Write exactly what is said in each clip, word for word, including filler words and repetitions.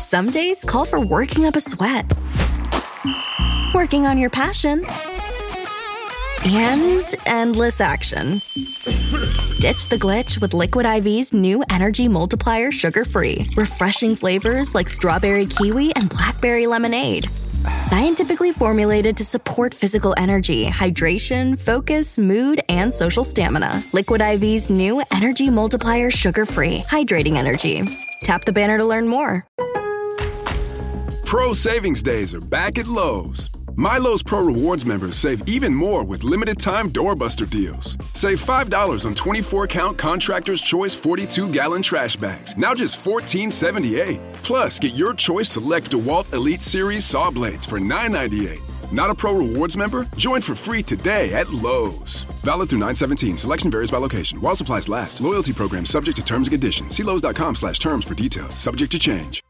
Some days call for working up a sweat, working on your passion, and endless action. Ditch the glitch with Liquid I V's new Energy Multiplier Sugar-Free. Refreshing flavors like strawberry kiwi and blackberry lemonade. Scientifically formulated to support physical energy, hydration, focus, mood, and social stamina. Liquid I V's new Energy Multiplier Sugar-Free. Hydrating energy. Tap the banner to learn more. Pro Savings Days are back at Lowe's. My Lowe's Pro Rewards members save even more with limited-time doorbuster deals. Save five dollars on twenty-four count Contractor's Choice forty-two gallon trash bags, now just fourteen seventy-eight. Plus, get your choice select DeWalt Elite Series saw blades for nine ninety-eight. Not a Pro Rewards member? Join for free today at Lowe's. Valid through nine seventeen. Selection varies by location. While supplies last. Loyalty program subject to terms and conditions. See Lowe's.com slash terms for details. Subject to change.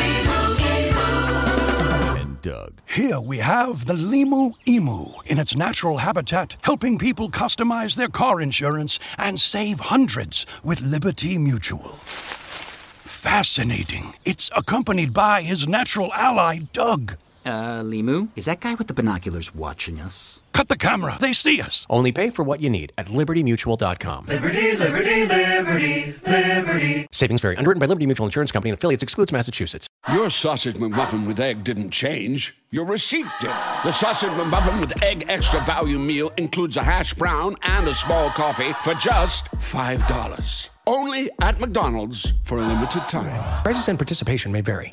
Doug. Here we have the Limu Emu in its natural habitat, helping people customize their car insurance and save hundreds with Liberty Mutual. Fascinating. It's accompanied by his natural ally, Doug. Uh, Limu, is that guy with the binoculars watching us? Cut the camera. They see us. Only pay for what you need at liberty mutual dot com. Liberty, liberty, liberty, liberty. Savings vary. Underwritten by Liberty Mutual Insurance Company and affiliates. Excludes Massachusetts. Your sausage McMuffin with egg didn't change. Your receipt did. The sausage McMuffin with egg extra value meal includes a hash brown and a small coffee for just five dollars. Only at McDonald's for a limited time. Prices and participation may vary.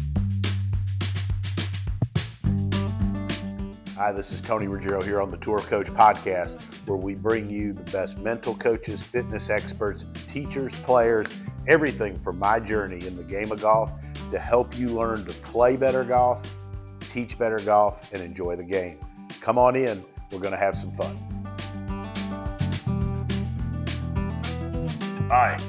Hi, this is Tony Ruggiero here on the Tour Coach Podcast, where we bring you the best mental coaches, fitness experts, teachers, players, everything from my journey in the game of golf to help you learn to play better golf, teach better golf, and enjoy the game. Come on in. We're going to have some fun. All right.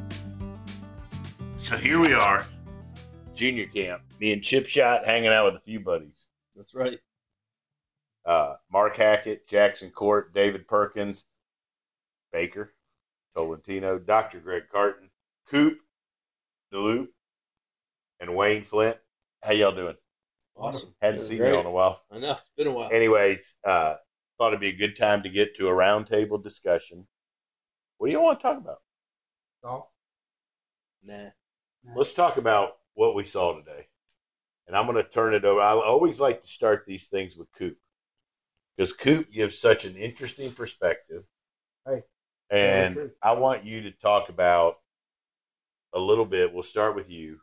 So here we are, junior camp. Me and Chip Shot hanging out with a few buddies. That's right. Uh, Mark Hackett, Jackson Court, David Perkins, Baker, Tolentino, Doctor Greg Carton, Coop, DeLoop, and Wayne Flint. How y'all doing? Awesome. Hadn't Doing seen great. you in a while. I know. It's been a while. Anyways, uh, thought it'd be a good time to get to a roundtable discussion. What do you want to talk about? Golf? Nah. nah. Let's talk about what we saw today. And I'm going to turn it over. I always like to start these things with Coop, because Coop gives such an interesting perspective. Hey. And I want you to talk about a little bit. We'll start with you.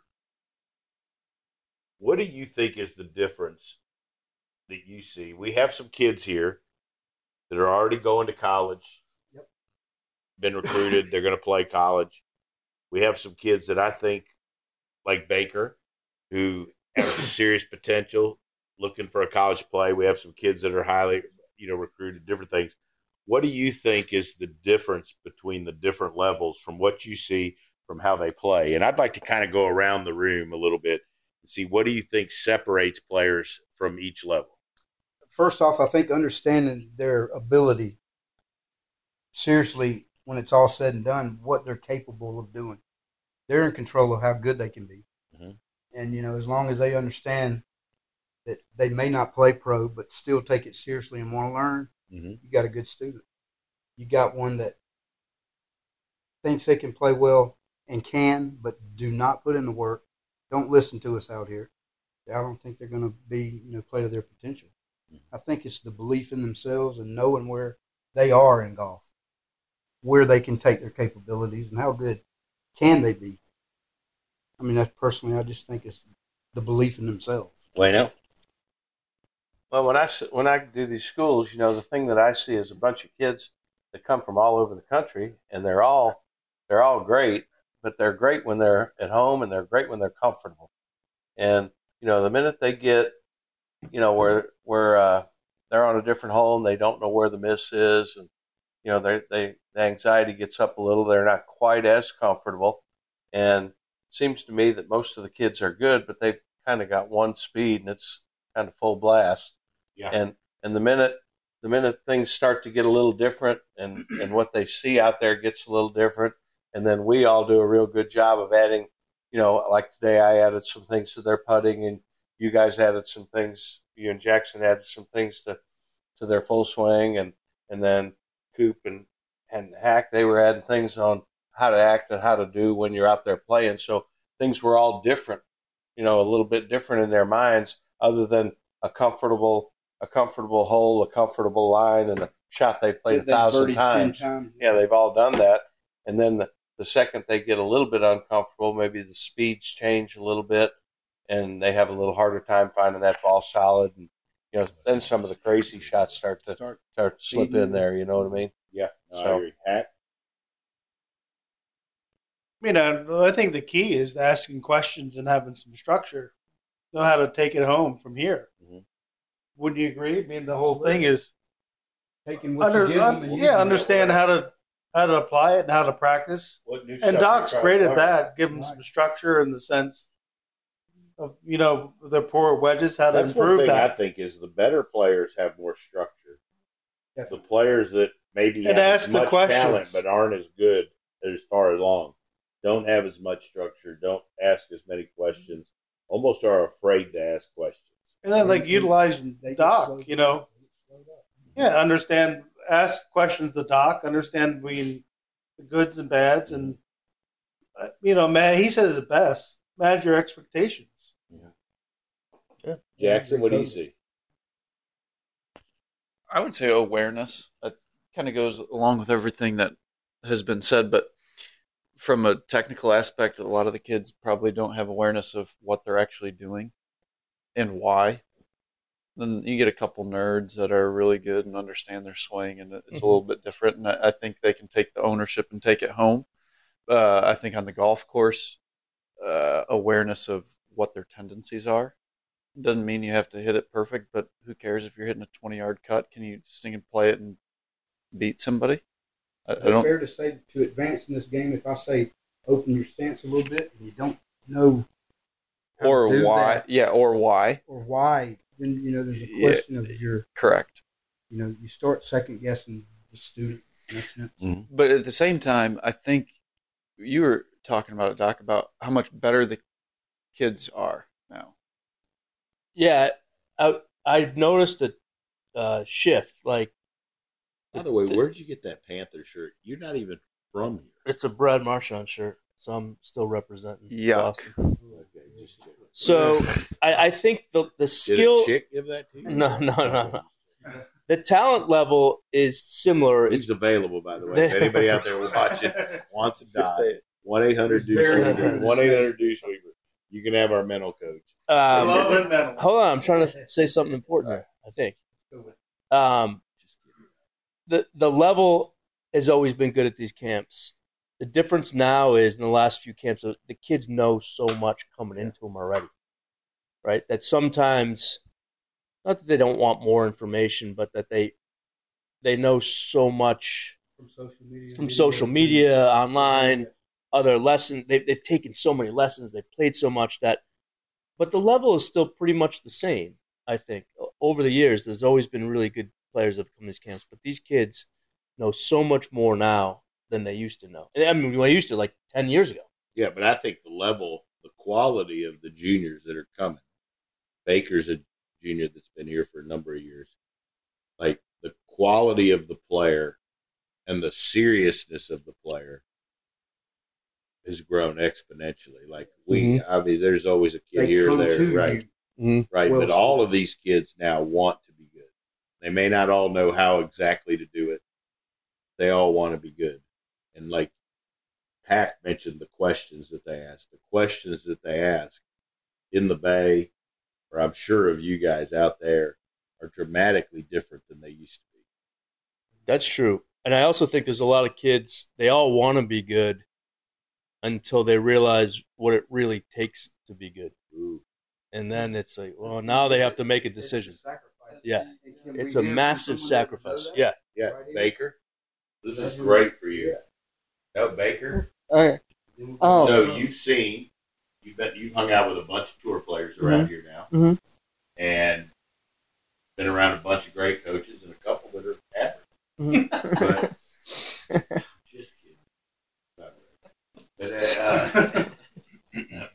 What do you think is the difference that you see? We have some kids here that are already going to college, yep. been recruited, they're going to play college. We have some kids that I think, like Baker, who have serious potential, looking for a college play. We have some kids that are highly, you know, recruited, different things. What do you think is the difference between the different levels from what you see from how they play? And I'd like to kind of go around the room a little bit and see, what do you think separates players from each level? First off, I think understanding their ability, seriously, when it's all said and done, what they're capable of doing. They're in control of how good they can be. Mm-hmm. And, you know, as long as they understand that they may not play pro, but still take it seriously and want to learn, mm-hmm. you got a good student. You got one that thinks they can play well and can, but do not put in the work. Don't listen to us out here. I don't think they're going to be, you know, play to their potential. Mm-hmm. I think it's the belief in themselves and knowing where they are in golf, where they can take their capabilities and how good can they be. I mean, that's personally, I just think it's the belief in themselves. Wayno? Well, when I, when I do these schools, you know, the thing that I see is a bunch of kids that come from all over the country, and they're all they're all great, but they're great when they're at home, and they're great when they're comfortable. And, you know, the minute they get, you know, where where uh, they're on a different hole and they don't know where the miss is, and, you know, they they the anxiety gets up a little, they're not quite as comfortable. And it seems to me that most of the kids are good, but they've kind of got one speed, and it's kind of full blast. Yeah. And and the minute the minute things start to get a little different, and, and what they see out there gets a little different, and then we all do a real good job of adding you know, like today I added some things to their putting, and you guys added some things. You and Jackson added some things to, to their full swing, and, and then Coop and, and Hack, they were adding things on how to act and how to do when you're out there playing. So things were all different, you know, a little bit different in their minds, other than a comfortable a comfortable hole, a comfortable line, and a shot they've played a They've thousand birdied times. ten times. Yeah, they've all done that. And then the, the second they get a little bit uncomfortable, maybe the speeds change a little bit, and they have a little harder time finding that ball solid. And, you know, then some of the crazy shots start to start, start to slip in there, you know what I mean? Yeah, no, So- I agree. Hack? I mean, I, I think the key is asking questions and having some structure. Know how to take it home from here. Mm-hmm. Wouldn't you agree? I mean, the whole thing is Taking what under, you give un- them and yeah, using it. understand how to how to apply it and how to practice. What new And stuff Doc's you're great trying at to learn? that. Give them some structure in the sense of, you know, their poor wedges, how to That's one improve thing I that. think is the better players have more structure. Definitely. The players that maybe And have ask as the much questions. talent but aren't as good as far along, don't have as much structure, don't ask as many questions, almost are afraid to ask questions. And then, like, utilizing They get Doc, slowed you down. know, yeah, understand, ask questions to Doc, understand between the goods and bads, and uh, you know, man, he says it best: manage your expectations. Yeah. Jackson, what do you see? I would say awareness. That kind of goes along with everything that has been said, but from a technical aspect, a lot of the kids probably don't have awareness of what they're actually doing and why. Then you get a couple nerds that are really good and understand their swing, and it's Mm-hmm. a little bit different. And I I think they can take the ownership and take it home. Uh, I think on the golf course, uh, awareness of what their tendencies are. Doesn't mean you have to hit it perfect, but who cares if you're hitting a twenty-yard cut? Can you sting and play it and beat somebody? I, I Is it don't. fair to say to advance in this game, if I say open your stance a little bit and you don't know how Or to do why? that, Yeah, or why? or why, then you know there's a Yeah. question of your, Correct. you know, you start second guessing the student in a sense. But at the same time, I think you were talking about it, Doc, about how much better the kids are now. Yeah, I, I've noticed a uh, shift. Like, By the way, where did you get that Panther shirt? You're not even from here. it's a Brad Marchand shirt, so I'm still representing Yuck. Boston. Okay, just check. So I, I think the the Did skill. a chick give that to you? No, no, no, no. The talent level is similar. He's It's available, by the way. If anybody out there watching wants to Just die, say it. one eight hundred Deuce Very Weaver. nice. one eight hundred Deuce Weaver. You can have our mental coach. Love um, and mental. hold on. I'm trying to say something important there. I think um, the the level has always been good at these camps. The difference now is in the last few camps, the kids know so much coming into them already, right? That sometimes, not that they don't want more information, but that they they know so much From social media. from social media, online, other lessons. They've, they've taken so many lessons. They've played so much that, but the level is still pretty much the same, I think. O- Over the years, there's always been really good players that have come to these camps, but these kids know so much more now than they used to know. I mean, I used to like ten years ago. Yeah, but I think the level, the quality of the juniors that are coming. Baker's a junior that's been here for a number of years. Like the quality of the player and the seriousness of the player has grown exponentially. Like we, I mean, there's always a kid They here or come there, to right? you. Right, Well but all of these kids now want to be good. They may not all know how exactly to do it. They all want to be good. And like Pat mentioned, the questions that they ask, the questions that they ask in the Bay, or I'm sure of you guys out there, are dramatically different than they used to be. That's true. And I also think there's a lot of kids, they all want to be good until they realize what it really takes to be good. Ooh. And then it's like, well, now they have to make a decision. Yeah. It's a massive sacrifice. Yeah. Yeah, Baker, this is great for you. No, Baker. Okay. Um, So you've seen, you've been, you've hung out with a bunch of tour players around Mhm. here now, Mhm. and been around a bunch of great coaches and a couple that are average. Mhm. But, just kidding. But uh,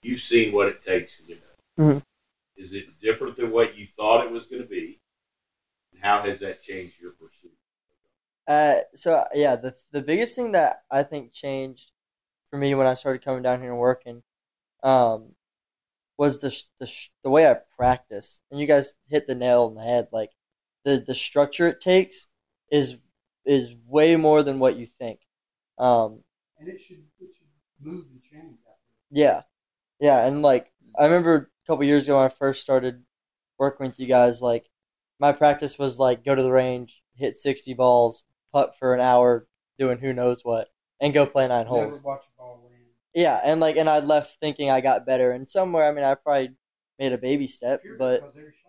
you've seen what it takes to get better. Mm-hmm. Is it different than what you thought it was going to be? And how has that changed your pursuit? Uh, so yeah, the the biggest thing that I think changed for me when I started coming down here and working, um, was the the the way I practice. And you guys hit the nail on the head. Like the the structure it takes is is way more than what you think. Um, and it should it should move and change. yeah, yeah, and like I remember a couple years ago when I first started working with you guys, like my practice was like go to the range, hit sixty balls, putt for an hour, doing who knows what, and go play nine holes. Never watch a ball land. Yeah, and like, and I left thinking I got better, and somewhere, I mean, I probably made a baby step, but,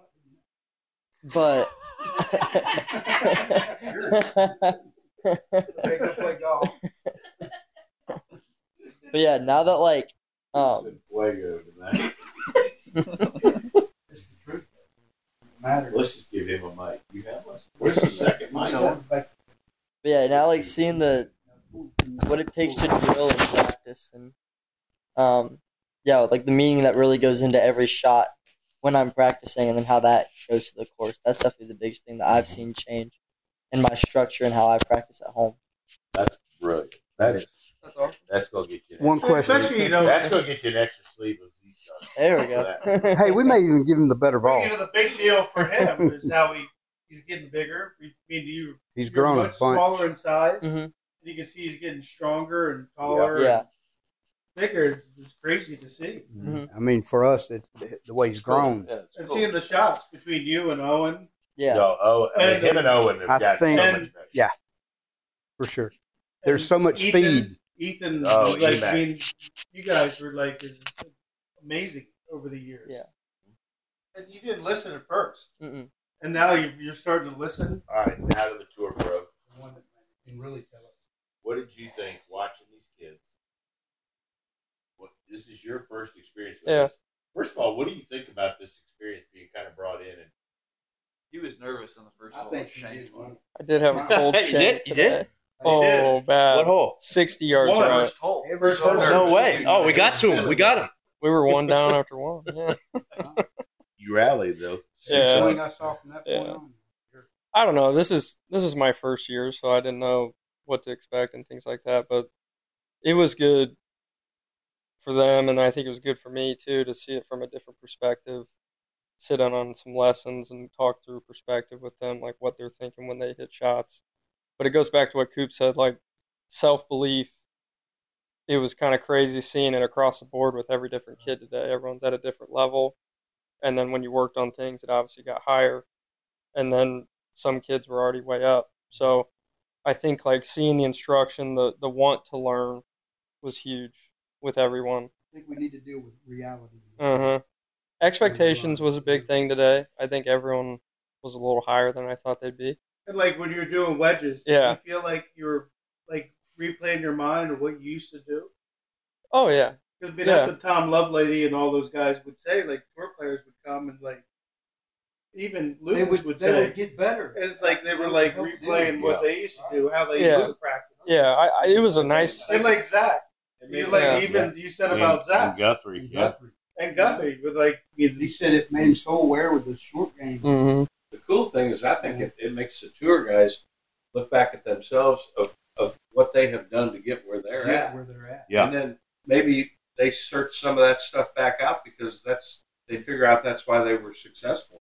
but, but yeah, now that like, um, Let's just give him a mic. You have one. Where's the second mic? But yeah, now like seeing the what it takes to drill and practice, and um, yeah, like the meaning that really goes into every shot when I'm practicing, and then how that goes to the course. That's definitely the biggest thing that I've seen change in my structure and how I practice at home. That's brilliant. That is. That's awesome. That's gonna get you. An One extra, question. Especially, you know, that's gonna get you an extra sleeve of these stuff. There we go. Hey, we may even give him the better ball. You know, the big deal for him is how he he's getting bigger. I mean, you He's you're grown a much bunch. smaller in size, Mm-hmm. and you can see he's getting stronger and taller. Yeah. and bigger. It's, it's crazy to see. Mm-hmm. I mean, for us, it's the way he's grown. Yeah, and cool. Seeing the shots between you and Owen. Yeah. No, oh, I mean, and, him and Owen have I got think, so much better. Yeah, for sure. There's so much Ethan, speed. Ethan, Oh, was like, E-Mac. I mean, you guys were like it's amazing over the years. Yeah. And you didn't listen at first, Mm-mm. and now you're, you're starting to listen. All right, now to the tour, bro. One that can really tell us. What did you think watching these kids? What this is your first experience with Yeah. this. First of all, what do you think about this experience being kind of brought in? And He was nervous on the first I hole. think Shanked he one. did. I did have a cold You shank did? You today. did? Oh, bad. What hole? sixty yards One. right. First hole. First hole. No way. Oh, we got to him. We got him. We were one down after one. Yeah. you rallied though. Yeah. Swing us off from that point Yeah. on. I don't know. This is this is my first year, so I didn't know what to expect and things like that. But it was good for them, and I think it was good for me too to see it from a different perspective. Sit in on some lessons and talk through perspective with them, like what they're thinking when they hit shots. But it goes back to what Coop said, like self-belief. It was kind of crazy seeing it across the board with every different kid today. Everyone's at a different level. And then when you worked on things, it obviously got higher. And then some kids were already way up. So I think like seeing the instruction, the, the want to learn was huge with everyone. I think we need to deal with reality. Uh-huh. Expectations was a big thing today. I think everyone was a little higher than I thought they'd be. And like when you're doing wedges, Yeah. do you feel like you're like replaying your mind of what you used to do? Oh, yeah. Because I mean, Yeah. that's what Tom Lovelady and all those guys would say. Like tour players would come and like even Lucas They would, would, say, they would get better. and it's like they were like Help replaying them. what Yeah. they used to do, how they Yeah. used to practice. Yeah, I, I, it was a nice... And like Zach, you like Yeah. even you said And- about Zach and Guthrie. And Yeah. Guthrie. and Guthrie with like you know, He said it made him so aware with the short game. Mm-hmm. The cool thing is, I think it, it makes the tour guys look back at themselves of, of what they have done to get where they're Get at. where they're at. Yeah. And then maybe they search some of that stuff back out because that's they figure out that's why they were successful.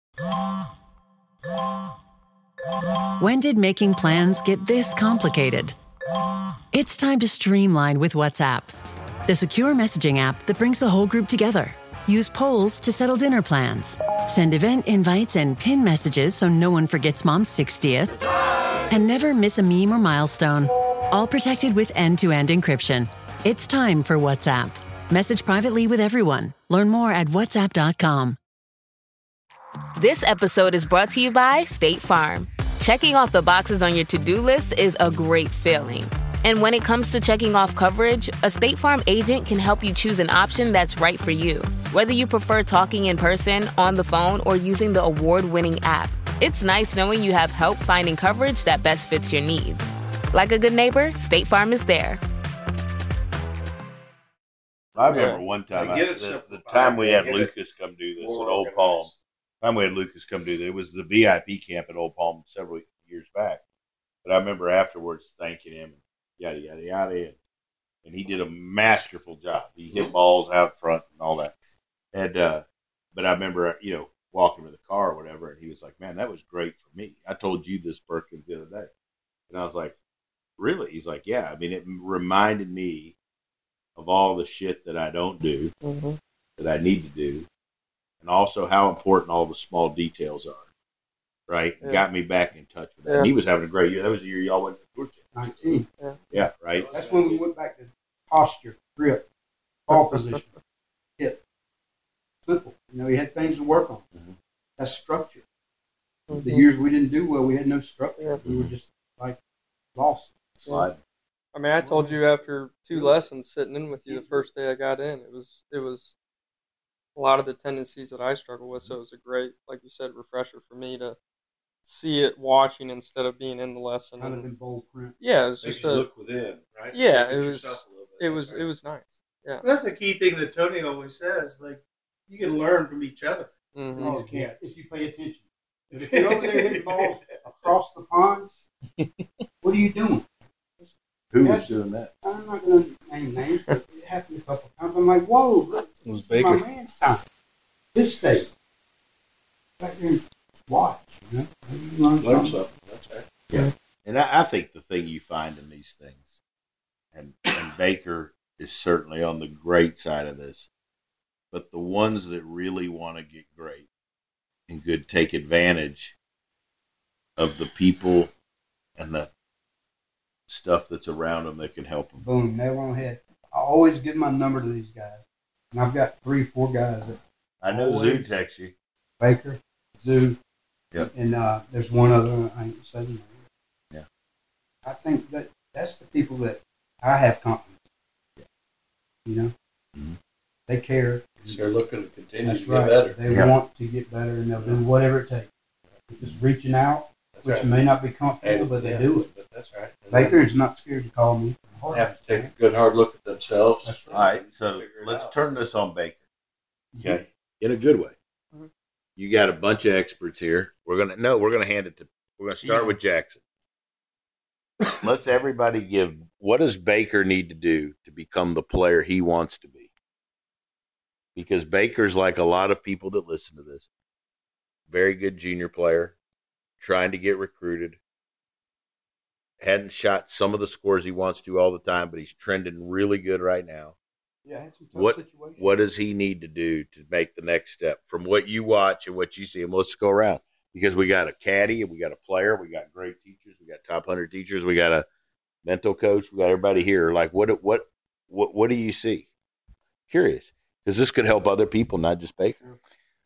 When did making plans get this complicated? It's time to streamline with WhatsApp, the secure messaging app that brings the whole group together. Use polls to settle dinner plans. Send event invites and pin messages so no one forgets Mom's sixtieth. And never miss a meme or milestone. All protected with end-to-end encryption. It's time for WhatsApp. Message privately with everyone. Learn more at whatsapp dot com. This episode is brought to you by State Farm. Checking off the boxes on your to-do list is a great feeling. And when it comes to checking off coverage, a State Farm agent can help you choose an option that's right for you. Whether you prefer talking in person, on the phone, or using the award-winning app, it's nice knowing you have help finding coverage that best fits your needs. Like a good neighbor, State Farm is there. I remember Yeah. one time, They I, get it the, the simplified, time we they had get it Lucas come do this at more Old organized. Palm. The time we had Lucas come do this, it was the V I P camp at Old Palm several years back. But I remember afterwards thanking him, and yada yada yada, and, and he did a masterful job. He hit balls out front and all that. And uh, but I remember, you know, walking to the car or whatever, and he was like, "Man, that was great for me. I told you this, Perkins, the other day." And I was like, "Really?" He's like, "Yeah. I mean, it reminded me of all the shit that I don't do, Mm-hmm. that I need to do, and also how important all the small details are." Right? Yeah. Got me back in touch with that. Yeah. And he was having a great year. That was the year y'all went to Georgia. nineteen. Yeah. Yeah, right. That's when we went back to posture, grip, ball position, hip. Simple. You know, he had things to work on. Mm-hmm. That's structure. The Mhm. years we didn't do well, we had no structure. We were just like lost. Slide. I mean, I told you after two lessons sitting in with you the first day I got in, it was it was a lot of the tendencies that I struggle with. So it was a great, like you said, refresher for me to see it watching instead of being in the lesson. Kind of And- in bold print. Yeah, it was Makes just you a look within, right? Yeah, Look at it was yourself a little bit. it was it was nice. Yeah. That's the key thing that Tony always says. Like, you can learn from each other. Mhm. Oh, These yeah, camps. if you pay attention. If you're over there hitting balls across the pond, what are you doing? Who Yeah. was doing that? I'm not going to name names, but it happened a couple of times. I'm like, whoa, look, It was this is my Baker. man's time. His state. Back there and watch, you know? Maybe you learn Learn something. something. That's right. Yeah. And I, I think the thing you find in these things, and, and Baker is certainly on the great side of this, but the ones that really want to get great and good take advantage of the people and the stuff that's around them that can help them. Boom, nail on the head. I always give my number to these guys. And I've got three, four guys that I know Zoo always- texts you. Baker, Zoo, Yep. and uh, there's one other one I ain't saying name. Yeah. I think that that's the people that I have confidence in. You know? Mm-hmm. They care. So they're looking to continue That's to get right. better. They Yeah. want to get better, and they'll do whatever it takes. Just reaching out, That's which right. may not be comfortable, And- but they yeah, do it. but that's right. And Baker is not scared to call me. They have to take a good hard look at themselves. That's All right, so Figure it let's out. turn this on Baker. Okay, in a good way. Mhm. You got a bunch of experts here. We're gonna no, we're gonna hand it to. We're gonna start Yeah. with Jackson. Let's everybody give. What does Baker need to do to become the player he wants to be? Because Baker's like a lot of people that listen to this. Very good junior player, trying to get recruited. Hadn't shot some of the scores he wants to all the time, but he's trending really good right now. Yeah, I had some tough What situations. what does he need to do to make the next step from what you watch and what you see? And let's go around because we got a caddy and we got a player, we got great teachers, we got top hundred teachers, we got a mental coach, we got everybody here. Like what what what what do you see? Curious because this could help other people, not just Baker.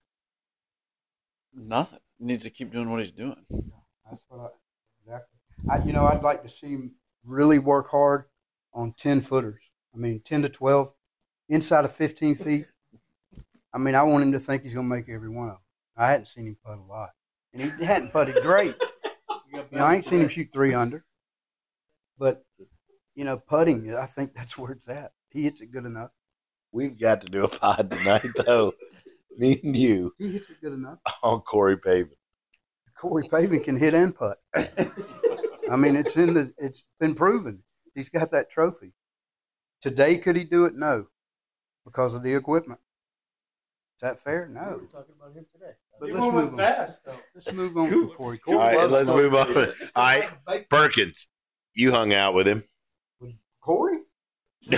Nothing. He needs to keep doing what he's doing. That's what I exactly. I, you know, I'd like to see him really work hard on ten footers. I mean, ten to twelve, inside of fifteen feet. I mean, I want him to think he's going to make every one of them. I hadn't seen him putt a lot, and he hadn't putted great. You know, I ain't seen him shoot three under, but you know, putting, I think that's where it's at. He hits it good enough. We've got to do a pod tonight, though. Me and you He hits it good enough. on Corey Pavin. Corey Pavin can hit and putt. I mean, it's in the. It's been proven. He's got that trophy. Today, could he do it? No, because of the equipment. Is that fair? No. We're talking about him today. But You let's went move on. fast, though. Let's move on from Corey. All Corey right, loves let's Corey move on. Pavin. All right, Perkins, you hung out with him. Corey? No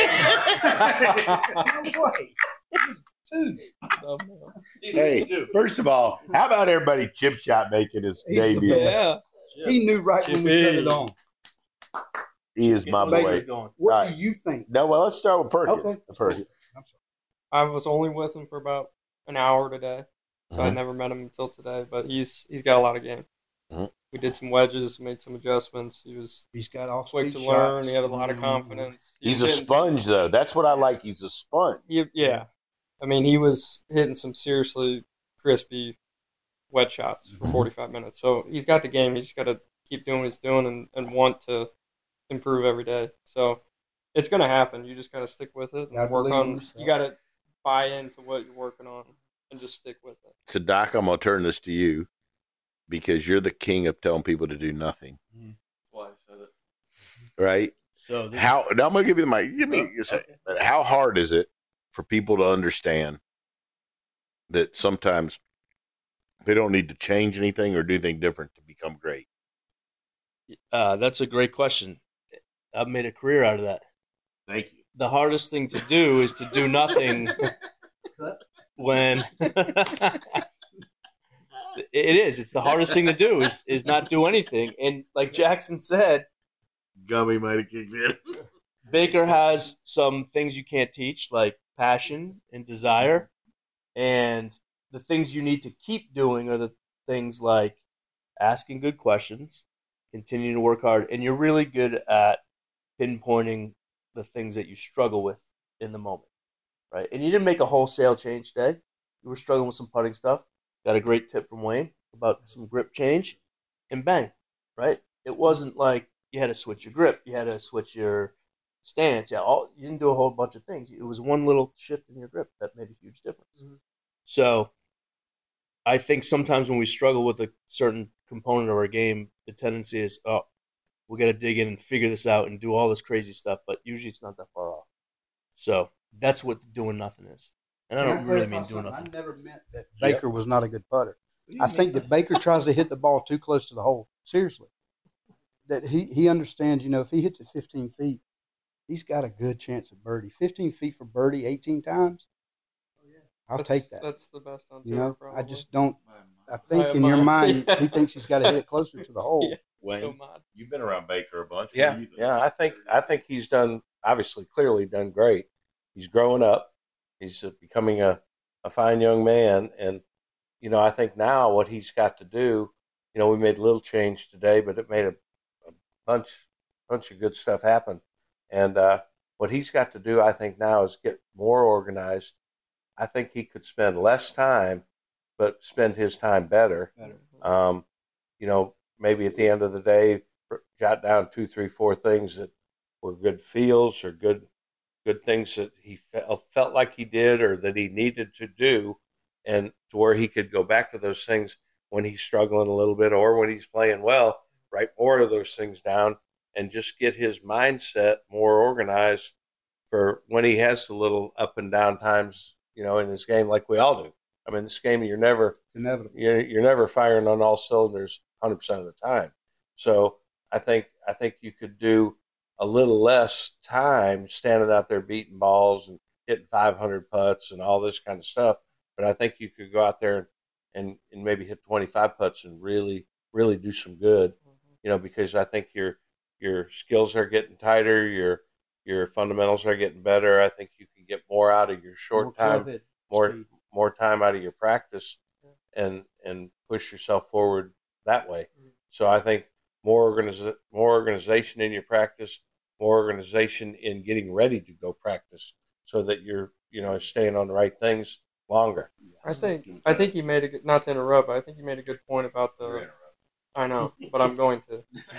way. Two. Hey, first of all, how about everybody chip shot making his He's the debut? best. Yeah. He knew right when we put it on. He is my Baker's boy. going. What All do right. you think? No, well, let's start with Perkins. Okay. Perkins. I was only with him for about an hour today, so I Mhm. never met him until today. But he's he's got a lot of game. Mhm. We did some wedges, made some adjustments. He was He's got all quick to speed learn. shots. He had a lot of Mm. confidence. He He's was a hitting sponge, though. That's what I like. He's a sponge. He, yeah. I mean, he was hitting some seriously crispy wedge shots for forty-five minutes. So he's got the game. He's just got to keep doing what he's doing and, and want to improve every day. So it's going to happen. You just got to stick with it and Gotta work believe in on. yourself. You got to buy into what you're working on and just stick with it. So, Doc, I'm going to turn this to you because you're the king of telling people to do nothing, That's why I said it. right? So this, How? Now I'm going to give you the mic. Give me a second. How hard is it for people to understand that sometimes they don't need to change anything or do anything different to become great? Uh, that's a great question. I've made a career out of that. Thank you. The hardest thing to do is to do nothing when it is. It's the hardest thing to do is, is not do anything. And like Jackson said, Gummy might have kicked in. Baker has some things you can't teach, like passion and desire. And the things you need to keep doing are the things like asking good questions, continuing to work hard, and you're really good at pinpointing the things that you struggle with in the moment, right? And you didn't make a wholesale change today. You were struggling with some putting stuff. Got a great tip from Wayne about some grip change, and bang, right? It wasn't like you had to switch your grip. You had to switch your stance. Yeah, all, you didn't do a whole bunch of things. It was one little shift in your grip that made a huge difference. Mm-hmm. So I think sometimes when we struggle with a certain component of our game, the tendency is, oh, we got to dig in and figure this out and do all this crazy stuff. But usually it's not that far off. So that's what doing nothing is. And I Can don't really clarify mean doing something? nothing. I never meant that Baker was not a good putter. I think that Baker tries to hit the ball too close to the hole. Seriously. That he, he understands, you know, if he hits it fifteen feet, he's got a good chance of birdie. fifteen feet for birdie eighteen times? I'll That's- take that. That's the best on You tour, know, probably. I just don't. I By think a in your mile. mind, Yeah. he thinks he's got to hit it closer to the hole. Yeah. Wayne, So modest. you've been around Baker a bunch. What Yeah, do you think? yeah. I think I think he's done obviously, clearly done great. He's growing up. He's uh, becoming a, a fine young man, and you know, I think now what he's got to do. You know, we made a little change today, but it made a, a bunch bunch of good stuff happen. And uh, what he's got to do, I think, now is get more organized. I think he could spend less time, but spend his time better. Better. Um, you know, maybe at the end of the day, jot down two, three, four things that were good feels or good, good things that he felt felt like he did or that he needed to do, and to where he could go back to those things when he's struggling a little bit or when he's playing well. Write more of those things down and just get his mindset more organized for when he has the little up and down times, you know, in his game, like we all do. I mean, this game, you're never, It's inevitable. you're, you're never firing on all cylinders one hundred percent of the time. So I think, I think you could do a little less time standing out there beating balls and hitting five hundred putts and all this kind of stuff. But I think you could go out there and, and maybe hit twenty-five putts and really, really do some good, you know, because I think your, your skills are getting tighter. Your, your fundamentals are getting better. I think you can get more out of your short More time, club hit more, speed. more time out of your practice and, and push yourself forward that way. So I think more organiz- more organization in your practice, more organization in getting ready to go practice so that you're, you know, staying on the right things longer. I think I think you made a good, not to interrupt, but I think you made a good point about the. I know, but I'm going to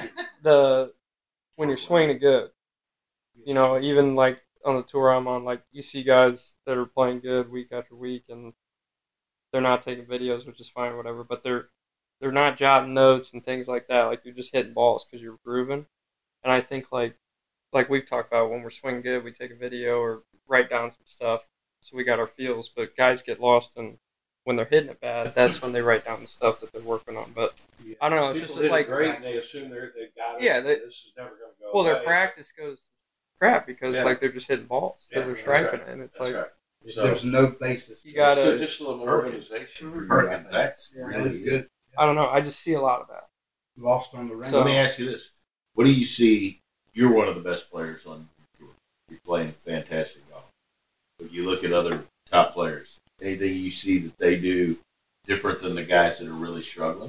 the when you're swinging it good. You know, even like on the tour I'm on, like you see guys that are playing good week after week, and they're not taking videos, which is fine, whatever. But they're they're not jotting notes and things like that. Like you're just hitting balls because you're grooving. And I think like like we've talked about, when we're swinging good, we take a video or write down some stuff so we got our feels. But guys get lost, and when they're hitting it bad, that's when they write down the stuff that they're working on. But I don't know. It's People just hit it like great and they assume they're, they got it. Yeah, they- this is never going to go well, their away. practice goes crap because Yeah. like they're just hitting balls because Yeah, they're that's striking right. it, and it's That's like right. So- There's no basis. you gotta. So just a little more organization for you. I Perkins, think. that's Yeah. That was really good. I don't know. I just see a lot of that. Lost on the range. So- Let me ask you this: what do you see? You're one of the best players on the tour. You're playing fantastic golf. But you look at other top players. Anything you see that they do different than the guys that are really struggling?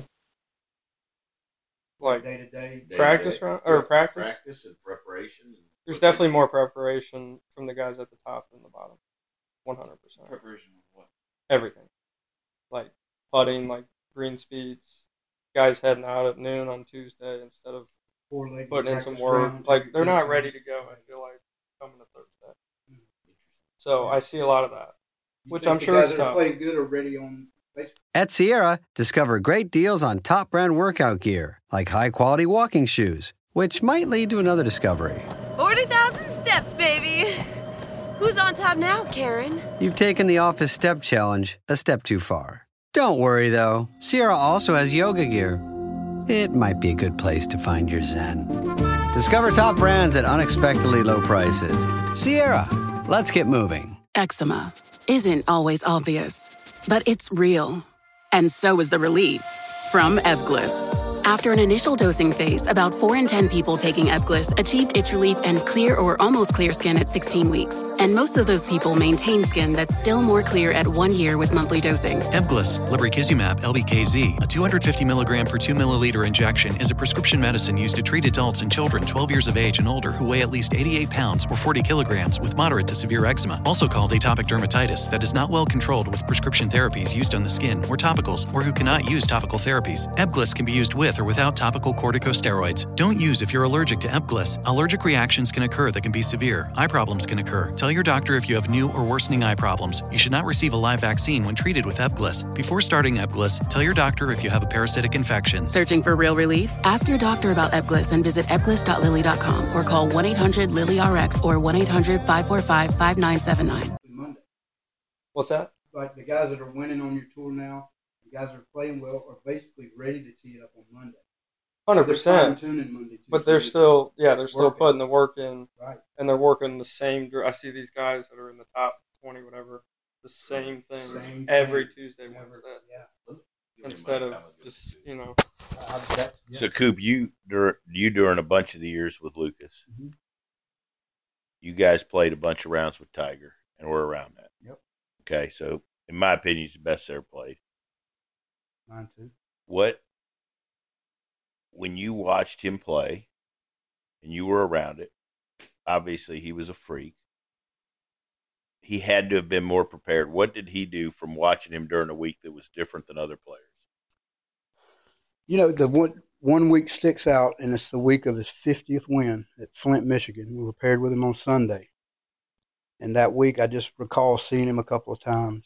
Like day to day. Day to practice day? round or Yeah, practice. practice and preparation. And There's definitely more preparation from the guys at the top than the bottom. One hundred percent. Preparation of what? Everything, like putting, like green speeds. Guys heading out at noon on Tuesday instead of Four-legged putting in some practice work. round, Like take they're your not time. ready to go. I feel like So I see a lot of that, You which think I'm the sure guys is that are tough. playing good are ready on Facebook. At Sierra, discover great deals on top brand workout gear, like high-quality walking shoes, which might lead to another discovery. forty thousand steps, baby. Who's on top now, Karen? You've taken the Office Step Challenge a step too far. Don't worry, though. Sierra also has yoga gear. It might be a good place to find your zen. Discover top brands at unexpectedly low prices. Sierra, let's get moving. Eczema isn't always obvious, but it's real. And so is the relief from Ebglyss. After an initial dosing phase, about four in ten people taking Ebglyss achieved itch relief and clear or almost clear skin at sixteen weeks. And most of those people maintain skin that's still more clear at one year with monthly dosing. Ebglyss, lebrikizumab, L B K Z, a two hundred fifty milligram per two milliliter injection, is a prescription medicine used to treat adults and children twelve years of age and older who weigh at least eighty-eight pounds or forty kilograms with moderate to severe eczema, also called atopic dermatitis, that is not well controlled with prescription therapies used on the skin or topicals, or who cannot use topical therapies. Ebglyss can be used with or without topical corticosteroids. Don't use if you're allergic to Ebglyss. Allergic reactions can occur that can be severe. Eye problems can occur. Tell your doctor if you have new or worsening eye problems. You should not receive a live vaccine when treated with Ebglyss. Before starting Ebglyss, tell your doctor if you have a parasitic infection. Searching for real relief? Ask your doctor about Ebglyss and visit ebglyss dot lilly dot com or call one eight hundred lily R X or one eight hundred five four five five nine seven nine. Monday. What's that? Like the guys that are winning on your tour now, the guys that are playing well are basically ready to tee it up on Monday. Hundred They're percent. fine-tuning Monday, But they're Tuesday. still, yeah, they're still Working. putting the work in, Right. and they're working the same. dir- I see these guys that are in the top twenty, whatever, the same thing Same every thing. Tuesday, Never- Wednesday. yeah. Instead of just you know. So, Coop, you dur- you during a bunch of the years with Lucas, Mhm. you guys played a bunch of rounds with Tiger, and we're around that. Yep. Okay, so in my opinion, he's the best ever played. Mine too. What, when you watched him play, and you were around it, obviously he was a freak. He had to have been more prepared. What did he do from watching him during a week that was different than other players? You know, the one, one week sticks out, and it's the week of his fiftieth win at Flint, Michigan. We were paired with him on Sunday. And that week, I just recall seeing him a couple of times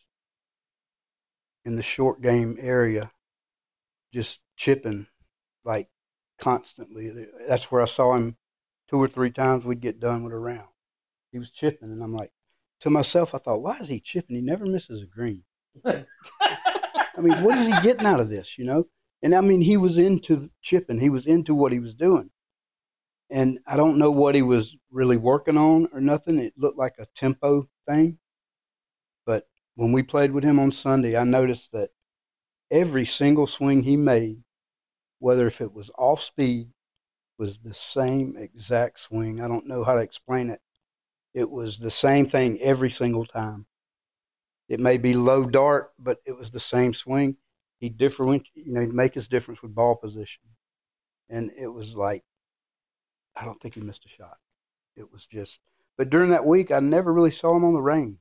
in the short game area, just chipping, like, constantly. That's where I saw him two or three times we'd get done with a round. He was chipping, and I'm like, to myself, I thought, why is he chipping? He never misses a green. I mean, what is he getting out of this, you know? And, I mean, he was into chipping. He was into what he was doing. And I don't know what he was really working on or nothing. It looked like a tempo thing. But when we played with him on Sunday, I noticed that every single swing he made, whether if it was off speed, was the same exact swing. I don't know how to explain it. It was the same thing every single time. It may be low dart, but it was the same swing. He different, you know, he'd make his difference with ball position. And it was like, I don't think he missed a shot. It was just, but during that week, I never really saw him on the range.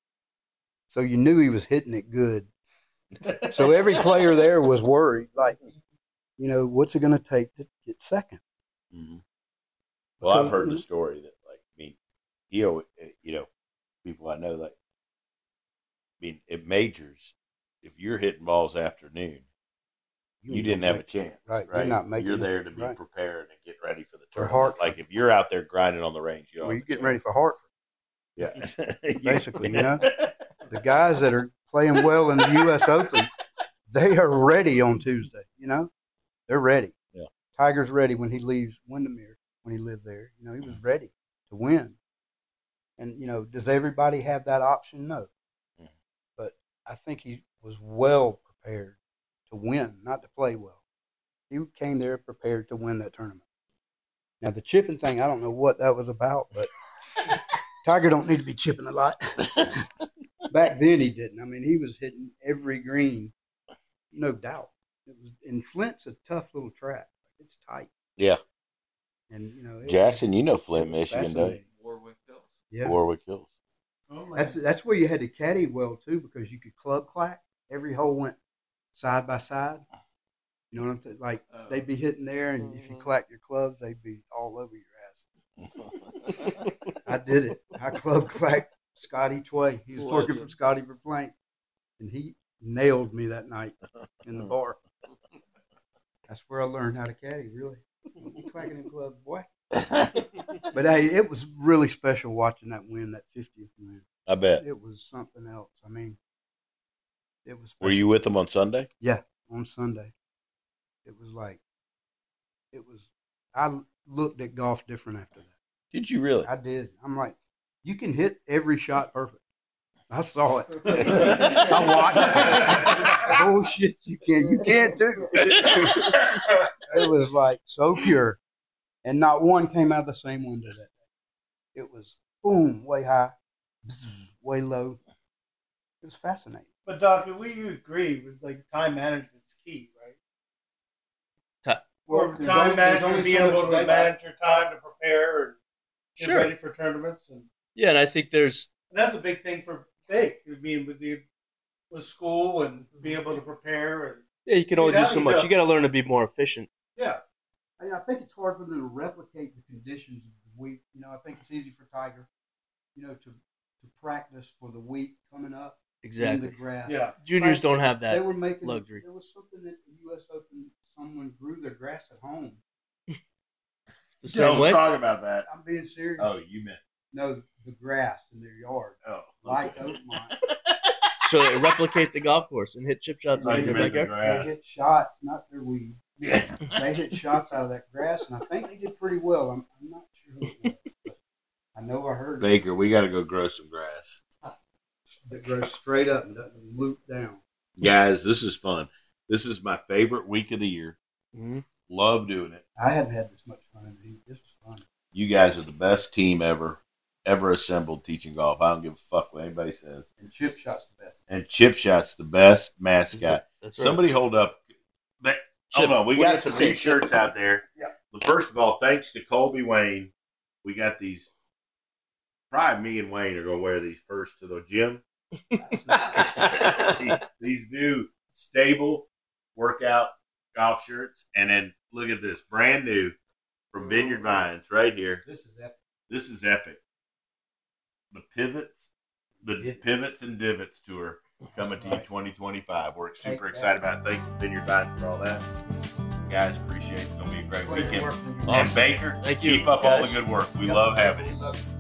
So you knew he was hitting it good. So every player there was worried, like, you know, what's it going to take to get second? Mm-hmm. Well, I've heard the story that, like, I mean, he, always, you know, people I know, like, I mean, at majors, if you're hitting balls afternoon, you, you didn't have a chance, right? right? You're not making You're it, there to be right. prepared and get ready for the For tournament. Hartford. Like, if you're out there grinding on the range, you Well, you're getting ready for Hartford. Yeah. Basically, you know, the guys that are playing well in the U S Open, they are ready on Tuesday. You know, they're ready. Yeah. Tiger's ready when he leaves Windermere, when he lived there. You know, he was ready to win. And, you know, does everybody have that option? No. Mm-hmm. But I think he was well prepared to win, not to play well. He came there prepared to win that tournament. Now, the chipping thing, I don't know what that was about, but Tiger don't need to be chipping a lot. Back then he didn't. I mean, he was hitting every green, no doubt. It was, and Flint's a tough little track. It's tight. Yeah. And, you know, it Jackson, was, you know Flint, it was Michigan, don't you? fascinating. Warwick Hills. Yeah. Warwick Hills. Oh, my. That's that's where you had to caddy well too, because you could club clack. Every hole went side by side. You know what I'm saying? Like Oh. they'd be hitting there, and if you clack your clubs, they'd be all over your ass. I did it. I club clacked Scotty Tway. He was working for Scotty Verplank, and he nailed me that night in the bar. That's where I learned how to caddy, really. Clacking in club, boy. But hey, it was really special watching that win, that fiftieth win. I bet. It was something else. I mean, it was special. Were you with them on Sunday? Yeah, on Sunday. It was like, it was, I looked at golf different after that. Did you really? I did. I'm like, you can hit every shot perfect. I saw it. I watched it. Oh, shit, you can. You can, too. It was like so pure. And not one came out of the same window that day. It was boom, way high, bzz, way low. It was fascinating. But Doc, we you agree with like time management's key, right? Or There's time only- there's management, only being so much able to daylight. manage your time to prepare and get Sure. ready for tournaments, and, Yeah, and I think there's and that's a big thing for Bake. I mean, with the with school and be able to prepare and yeah, you can only You do know, so you much. know. You got to learn to be more efficient. yeah. I, I think it's hard for them to replicate the conditions of the week. You know, I think it's easy for Tiger, you know, to to practice for the week coming up Exactly. in the grass. Yeah. Juniors Like, don't have that they were making, luxury. There was something at the U S Open. Someone grew their grass at home. The same way. Talk about that. I'm being serious. Oh, you meant No, the grass in their yard. oh, Like Oakmont. So they replicate the golf course and hit chip shots Like in you their meant the backyard. They hit shots, not their weed. Yeah. They hit shots out of that grass, and I think they did pretty well. I'm, I'm not sure who it was, but I know I heard it. Baker, we got to go grow some grass. It grows straight up and doesn't loop down. Guys, this is fun. This is my favorite week of the year. Mm-hmm. Love doing it. I haven't had this much fun in the heat. This was fun. You guys are the best team ever, ever assembled teaching golf. I don't give a fuck what anybody says. And chip shot's the best. And Chip Shot's the best mascot. That's right. Somebody hold up. They, Chip, hold on. We what do you got have some to new say? shirts out there. Yeah. But first of all, thanks to Colby Wayne, we got these. Probably me and Wayne are going to wear these first to the gym. these, these new stable workout golf shirts. And then look at this. Brand new from Vineyard Vines right here. This is epic. This is epic. The pivots, the pivots and divots tour coming to you twenty twenty-five. We're super excited about it. Thanks to Vineyard Vines for all that. Guys, appreciate it. It's going to be a great weekend. And Awesome. Baker, Thank you, keep up all guys. the good work. We love having you. We love you.